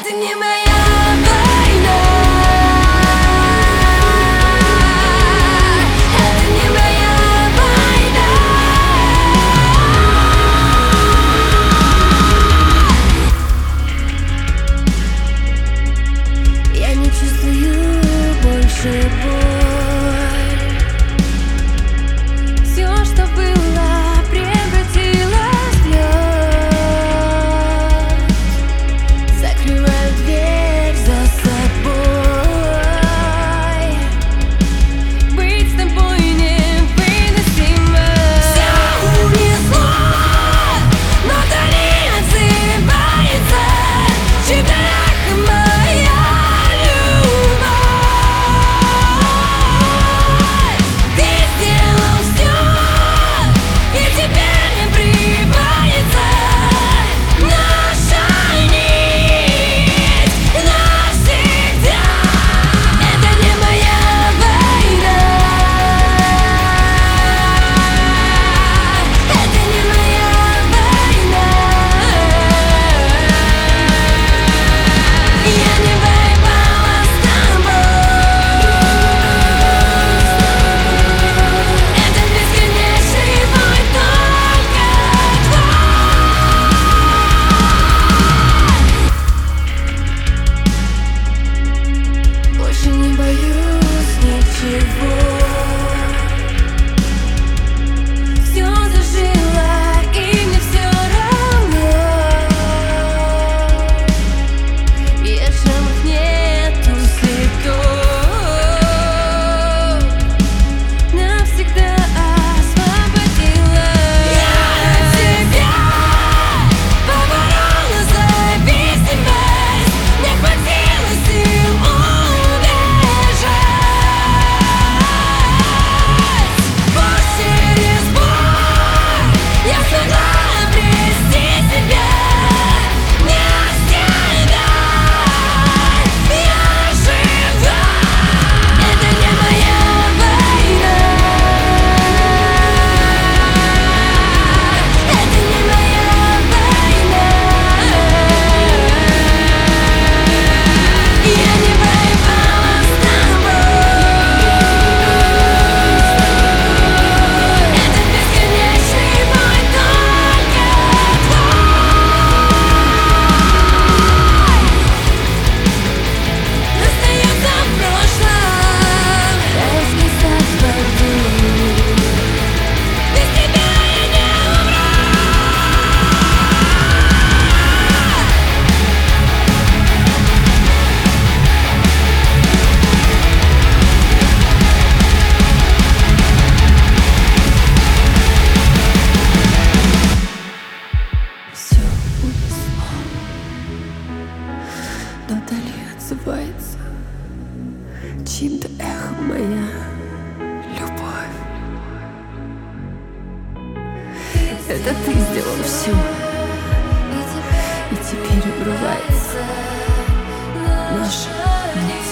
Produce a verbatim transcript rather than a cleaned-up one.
Это не моя война. Это не моя война. Я не чувствую больше боль. Все, что было, превратилось в лед. Закрываю дверь за собой. Быть с тобой невыносимо. Все унесло, но вдали отзывается чьё-то эхо моя любовь. Ты сделал все, и теперь мне прибавится наша нить навсегда. Это не моя война. Это не моя война. Я не воевала с тобой. Это бесконечный бой только твой. Больше не боюсь ничего. Все зажило, и мне все равно. И от шрамов нету следов. Навсегда освободила. Я от тебя поборола зависимость. Не хватило сил убежать. Пусть через боль я смогла обрести себя. Не оставляй, я жива. Это не моя война. Это не моя война. Я не воевала с тобой. Это бесконечный бой только твой. Остается в прошлом, раскисать в аду. Без тебя я не умру. Все унесло, но вдали отзывается чьим-то эхом моя любовь. Это ты сделал все, и теперь обрывается наша нить.